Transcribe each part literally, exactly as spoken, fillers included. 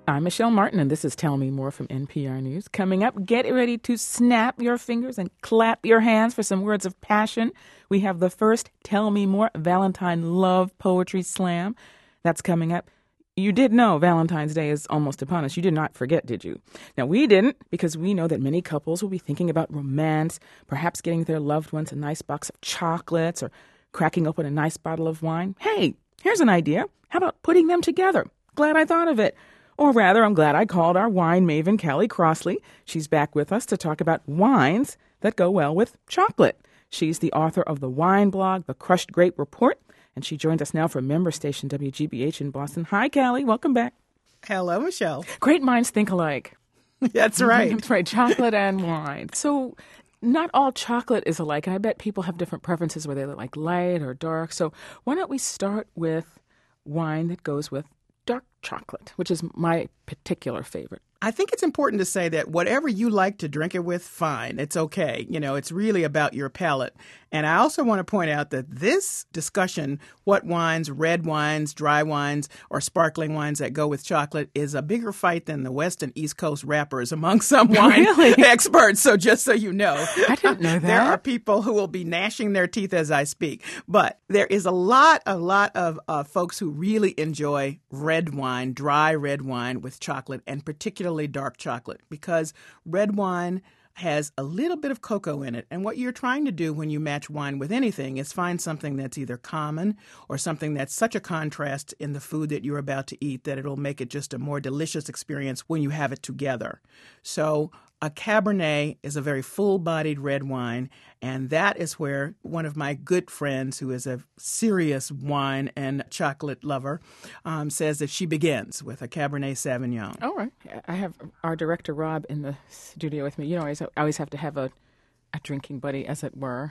I'm Michelle Martin, and this is Tell Me More from N P R News. Coming up, get ready to snap your fingers and clap your hands for some words of passion. We have the first Tell Me More Valentine Love Poetry Slam. That's coming up. You did know Valentine's Day is almost upon us. You did not forget, did you? Now, we didn't, because we know that many couples will be thinking about romance, perhaps getting their loved ones a nice box of chocolates or cracking open a nice bottle of wine. Hey, here's an idea. How about putting them together? Glad I thought of it. Or rather, I'm glad I called our wine maven, Callie Crossley. She's back with us to talk about wines that go well with chocolate. She's the author of the wine blog, The Crushed Grape Report, and she joins us now from member station W G B H in Boston. Hi, Callie. Welcome back. Hello, Michelle. Great minds think alike. That's right. That's right. Chocolate and wine. So not all chocolate is alike, and I bet people have different preferences whether they like light or dark. So why don't we start with wine that goes with dark chocolate, which is my particular favorite. I think it's important to say that whatever you like to drink it with, fine. It's okay. You know, it's really about your palate. And I also want to point out that this discussion, what wines, red wines, dry wines, or sparkling wines that go with chocolate, is a bigger fight than the West and East Coast rappers among some wine Really? experts. So just so you know. I didn't know that. There are people who will be gnashing their teeth as I speak. But there is a lot, a lot of uh, folks who really enjoy red wine, dry red wine with chocolate, and particularly dark chocolate, because red wine has a little bit of cocoa in it. And what you're trying to do when you match wine with anything is find something that's either common or something that's such a contrast in the food that you're about to eat that it'll make it just a more delicious experience when you have it together. So a Cabernet is a very full-bodied red wine, and that is where one of my good friends, who is a serious wine and chocolate lover, um, says that she begins with a Cabernet Sauvignon. All right. I have our director, Rob, in the studio with me. You know, I always, I always have to have a, a drinking buddy, as it were.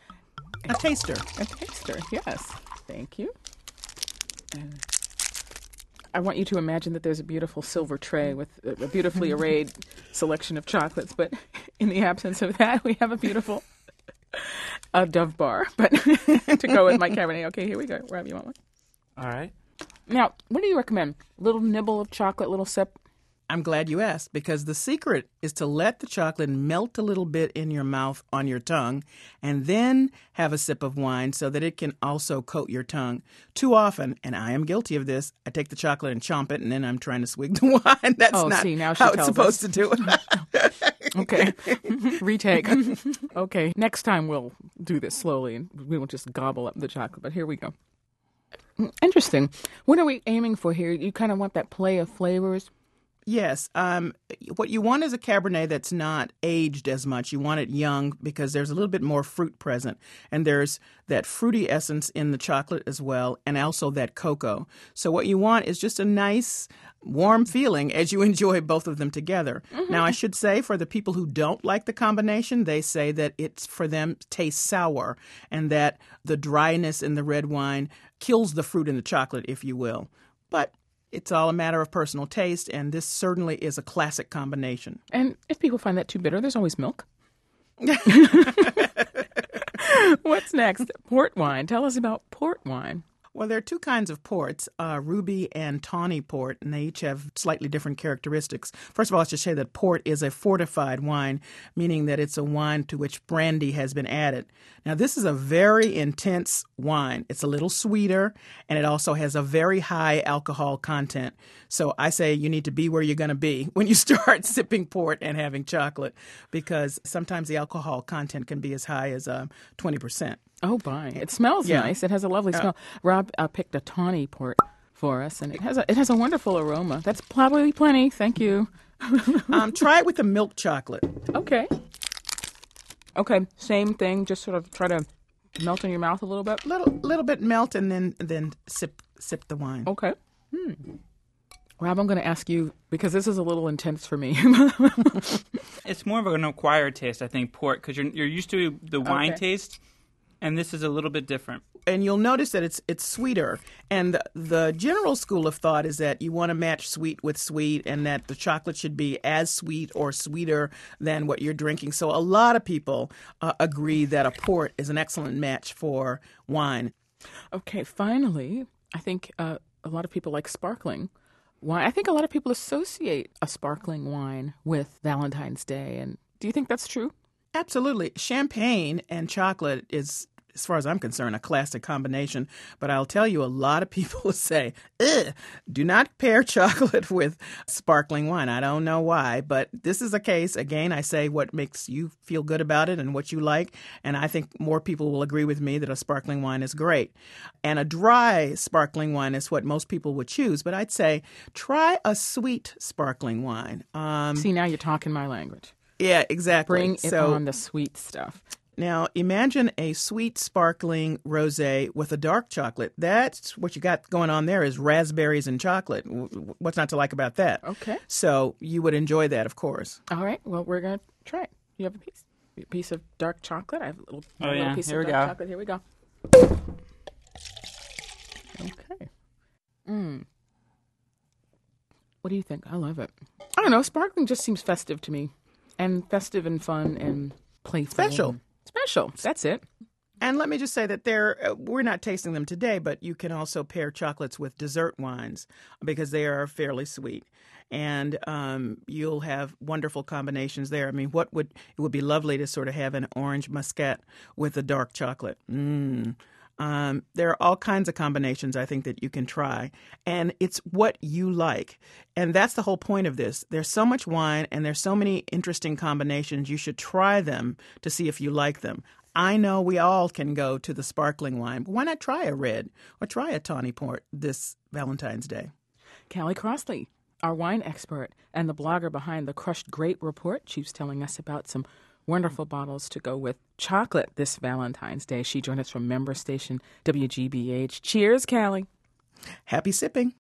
A taster. A taster, yes. Thank you. And I want you to imagine that there's a beautiful silver tray with a beautifully arrayed selection of chocolates, but in the absence of that, we have a beautiful uh, Dove bar. But to go with my Cabernet. Okay, here we go. Rob, you want one? All right. Now, what do you recommend? Little nibble of chocolate, little sip? I'm glad you asked, because the secret is to let the chocolate melt a little bit in your mouth, on your tongue, and then have a sip of wine so that it can also coat your tongue. Too often, and I am guilty of this, I take the chocolate and chomp it, and then I'm trying to swig the wine. That's oh, not see, now she how it's tells supposed us. to do it. Okay. Retake. Okay. Next time we'll do this slowly, and we won't just gobble up the chocolate, but here we go. Interesting. What are we aiming for here? You kind of want that play of flavors? Yes. Um, what you want is a Cabernet that's not aged as much. You want it young because there's a little bit more fruit present. And there's that fruity essence in the chocolate as well, and also that cocoa. So what you want is just a nice, warm feeling as you enjoy both of them together. Mm-hmm. Now, I should say, for the people who don't like the combination, they say that it's, for them, tastes sour, and that the dryness in the red wine kills the fruit in the chocolate, if you will. But it's all a matter of personal taste, and this certainly is a classic combination. And if people find that too bitter, there's always milk. What's next? Port wine. Tell us about port wine. Well, there are two kinds of ports, uh, ruby and tawny port, and they each have slightly different characteristics. First of all, I should say that port is a fortified wine, meaning that it's a wine to which brandy has been added. Now, this is a very intense wine. It's a little sweeter, and it also has a very high alcohol content. So I say you need to be where you're going to be when you start sipping port and having chocolate, because sometimes the alcohol content can be as high as um, twenty percent. Oh, my. It smells Yeah. nice. It has a lovely Uh, smell. Rob uh, picked a tawny port for us, and it has a, it has a wonderful aroma. That's probably plenty. Thank you. um, try it with the milk chocolate. Okay. Okay, same thing. Just sort of try to melt in your mouth a little bit. Little little bit melt, and then then sip sip the wine. Okay. Hmm. Rob, I'm going to ask you, because this is a little intense for me. It's more of an acquired taste, I think, port, because you're you're used to the wine Okay. taste, and this is a little bit different. And you'll notice that it's it's sweeter. And the, the general school of thought is that you want to match sweet with sweet, and that the chocolate should be as sweet or sweeter than what you're drinking. So a lot of people uh, agree that a port is an excellent match for wine. Okay, finally, I think uh, a lot of people like sparkling wine. I think a lot of people associate a sparkling wine with Valentine's Day. And do you think that's true? Absolutely. Champagne and chocolate is, as far as I'm concerned, a classic combination. But I'll tell you, a lot of people say, ugh, do not pair chocolate with sparkling wine. I don't know why, but this is a case. Again, I say what makes you feel good about it and what you like. And I think more people will agree with me that a sparkling wine is great. And a dry sparkling wine is what most people would choose. But I'd say try a sweet sparkling wine. Um, See, now you're talking my language. Yeah, exactly. Bring it so, on, the sweet stuff. Now, imagine a sweet, sparkling rosé with a dark chocolate. That's what you got going on there is raspberries and chocolate. What's not to like about that? Okay. So you would enjoy that, of course. All right. Well, we're going to try it. You have a piece a piece of dark chocolate. I have a little, oh, a little yeah. piece Here of we dark go. chocolate. Here we go. Okay. Mm. What do you think? I love it. I don't know. Sparkling just seems festive to me. And festive and fun and playful. Special. Special. That's it. And let me just say that they're, uh, we're not tasting them today, but you can also pair chocolates with dessert wines because they are fairly sweet. And um, you'll have wonderful combinations there. I mean, what would it would be lovely to sort of have an orange muscat with a dark chocolate. Mmm. Um, there are all kinds of combinations I think that you can try, and it's what you like. And that's the whole point of this. There's so much wine and there's so many interesting combinations. You should try them to see if you like them. I know we all can go to the sparkling wine, but why not try a red or try a tawny port this Valentine's Day? Callie Crossley, our wine expert and the blogger behind the Crushed Grape Report. She was telling us about some wonderful bottles to go with chocolate this Valentine's Day. She joined us from member station W G B H. Cheers, Callie. Happy sipping.